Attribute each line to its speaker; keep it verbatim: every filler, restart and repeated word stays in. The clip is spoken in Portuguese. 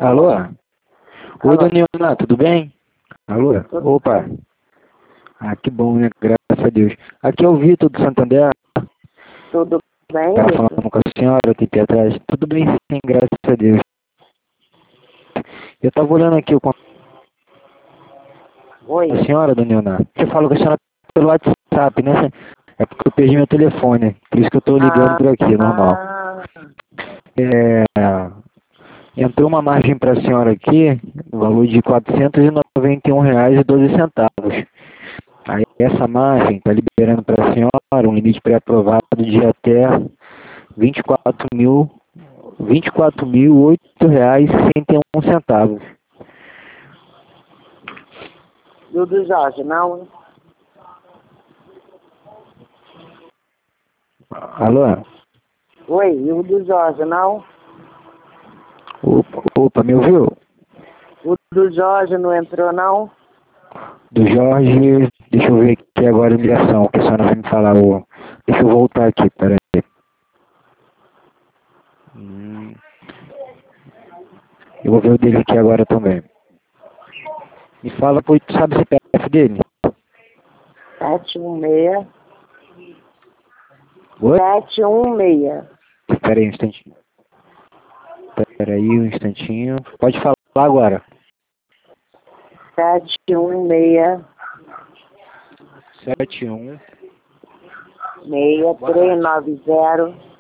Speaker 1: Alô? Oi,
Speaker 2: Alô?
Speaker 1: dona Leona, tudo bem? Alô?
Speaker 2: Tudo
Speaker 1: Opa.
Speaker 2: bem.
Speaker 1: Ah, que bom, né? Graças a Deus. Aqui é o Vitor do Santander.
Speaker 2: Tudo bem,
Speaker 1: Tá
Speaker 2: Vitor?
Speaker 1: falando com a senhora aqui atrás. Tudo bem, sim, graças a Deus. Eu tava olhando aqui com
Speaker 2: Oi.
Speaker 1: a senhora, dona Leona. Eu falo com a senhora pelo WhatsApp, né? É porque eu perdi meu telefone. Por isso que eu tô ligando
Speaker 2: Ah,
Speaker 1: por aqui, normal.
Speaker 2: ah,
Speaker 1: É... Entrou uma margem para a senhora aqui, no valor de quatrocentos e noventa e um reais e doze centavos. Aí essa margem está liberando para a senhora um limite pré-aprovado de até vinte e quatro mil, vinte e quatro mil oito reais e sessenta e um centavos.
Speaker 2: e o do Jorge, não?
Speaker 1: Alô?
Speaker 2: Oi, e o do Jorge, não?
Speaker 1: Opa, opa, me ouviu?
Speaker 2: O do Jorge não entrou, não?
Speaker 1: Do Jorge, deixa eu ver aqui agora a ligação, que a senhora vai me falar. O... Deixa eu voltar aqui, peraí. Hum, eu vou ver o dele aqui agora também. Me fala, pois, sabe o C P F dele?
Speaker 2: sete um seis.
Speaker 1: Oi?
Speaker 2: sete um seis.
Speaker 1: Espera aí um instantinho. Espera aí um instantinho. Pode falar agora.
Speaker 2: sete um seis.
Speaker 1: sete um.
Speaker 2: seis três nove zero.